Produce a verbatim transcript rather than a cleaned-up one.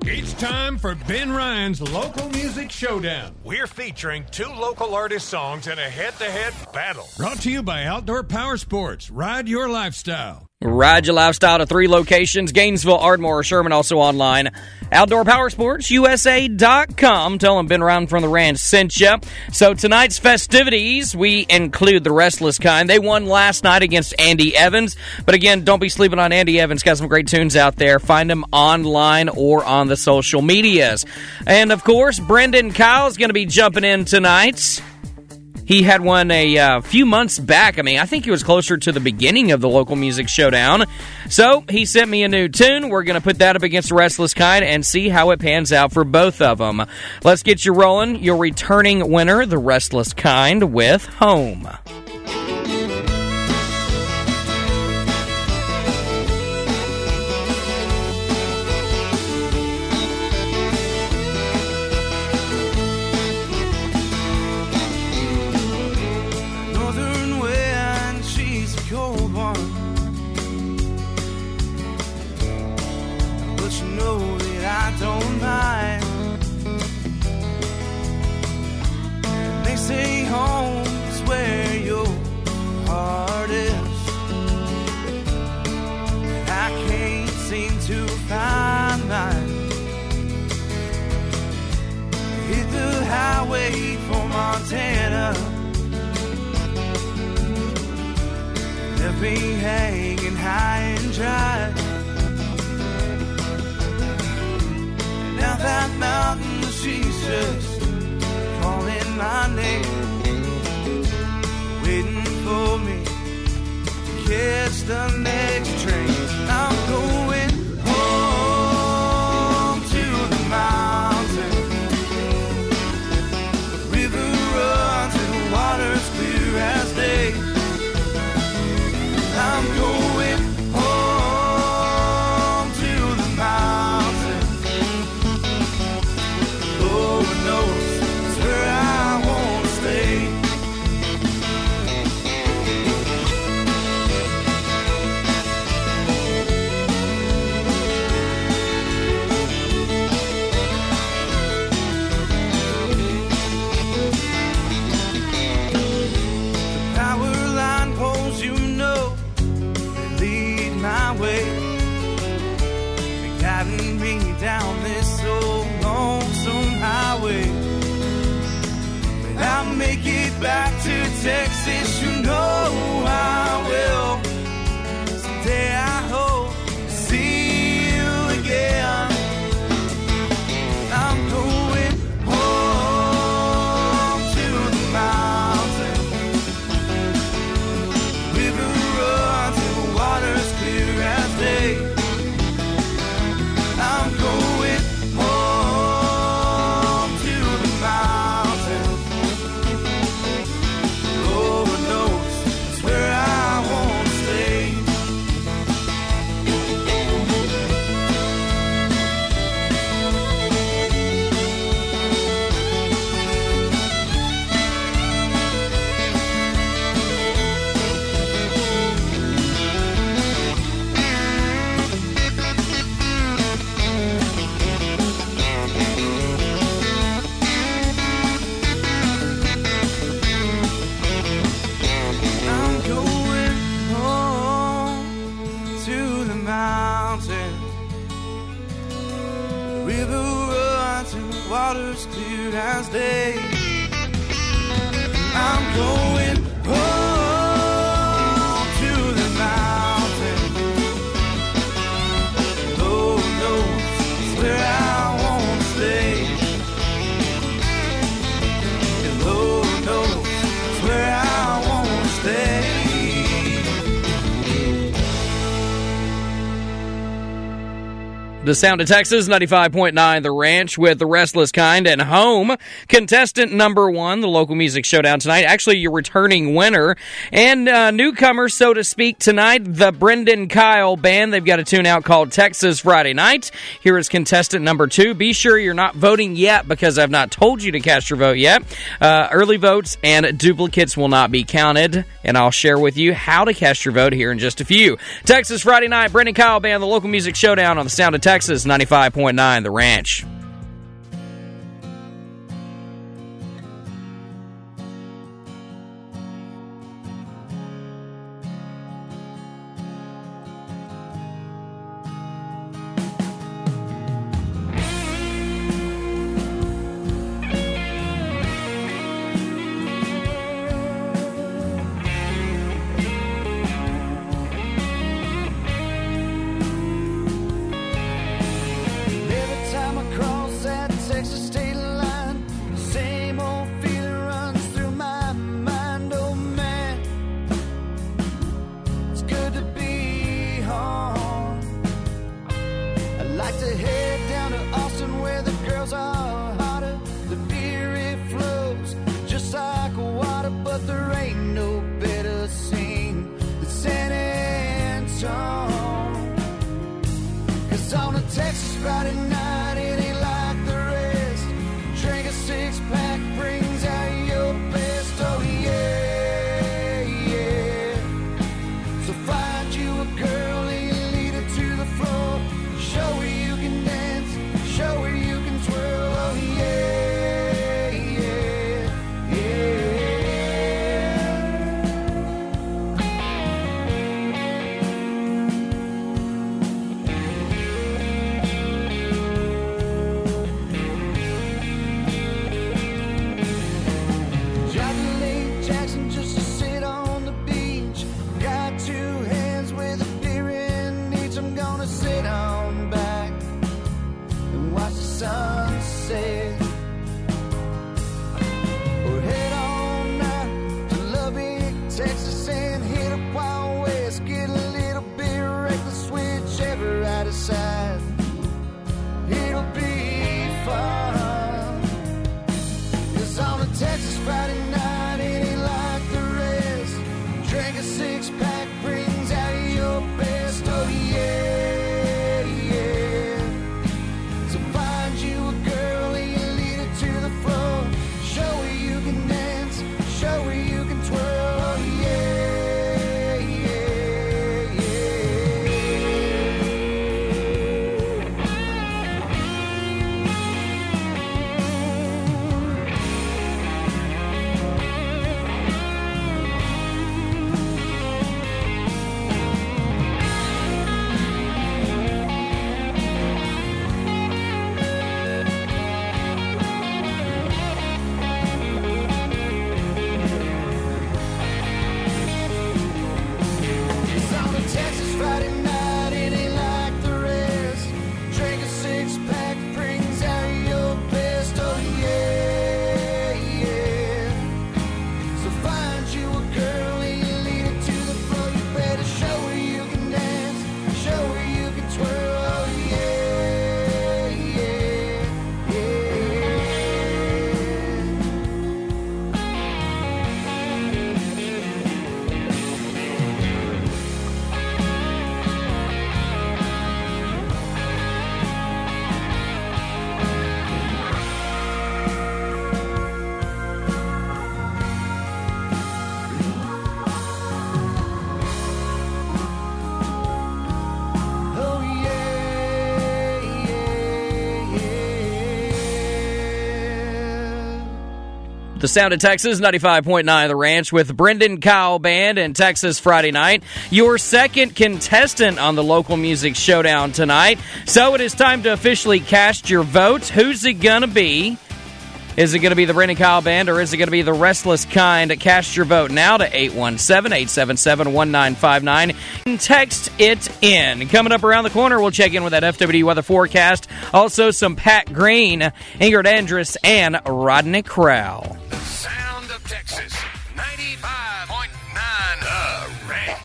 It's time for Ben Ryan's Local Music Showdown. We're featuring two local artist songs in a head-to-head battle. Brought to you by Outdoor Power Sports. Ride your lifestyle. Ride your lifestyle to three locations, Gainesville, Ardmore, Sherman, also online. Outdoor Power Sports U S A dot com. Tell them Ben Ryan from the Ranch sent you. So tonight's festivities, we include the Restless Kind. They won last night against Andy Evans. But again, don't be sleeping on Andy Evans. Got some great tunes out there. Find them online or on the social medias. And of course, Brendan Kyle is going to be jumping in tonight. He had one a uh, few months back. I mean, I think he was closer to the beginning of the Local Music Showdown. So he sent me a new tune. We're going to put that up against the Restless Kind and see how it pans out for both of them. Let's get you rolling. Your returning winner, the Restless Kind, with Home. Highway for Montana, left me hanging high and dry. And now that mountain, she's just calling my name, waiting for me to catch the next train. I'm going home to the mountain. Water's clear as day. I'm going home to the mountain. Lord knows it's where I won't stay. Down this old lonesome highway. When I make it back to Texas, you know I will. Someday I hope to see you again. I'm going home to the mountain. River runs and the water's clear as day. I'm going home to the mountain. Lord knows it's where I won't stay. Water's clear as day. I'm going home to the mountain. Lord knows it's where I won't stay. And Lord knows it's where I won't stay. The Sound of Texas, ninety-five point nine The Ranch with the Restless Kind and Home. Contestant number one, the Local Music Showdown tonight. Actually, your returning winner. And uh, newcomer, so to speak, tonight, the Brendan Kyle Band. They've got a tune out called Texas Friday Night. Here is contestant number two. Be sure you're not voting yet because I've not told you to cast your vote yet. Uh, early votes and duplicates will not be counted. And I'll share with you how to cast your vote here in just a few. Texas Friday Night, Brendan Kyle Band, the Local Music Showdown on the Sound of Texas. Texas ninety-five point nine, The Ranch. The Sound of Texas, ninety-five point nine The Ranch with Brendan Kyle Band and Texas Friday Night. Your second contestant on the local music showdown tonight. So it is time to officially cast your vote. Who's it going to be? Is it going to be the Brendan Kyle Band or is it going to be the Restless Kind? Cast your vote now to eight one seven, eight seven seven, one nine five nine and text it in. Coming up around the corner, we'll check in with that F W D weather forecast. Also some Pat Green, Ingrid Andress, and Rodney Crowell. Sound of Texas.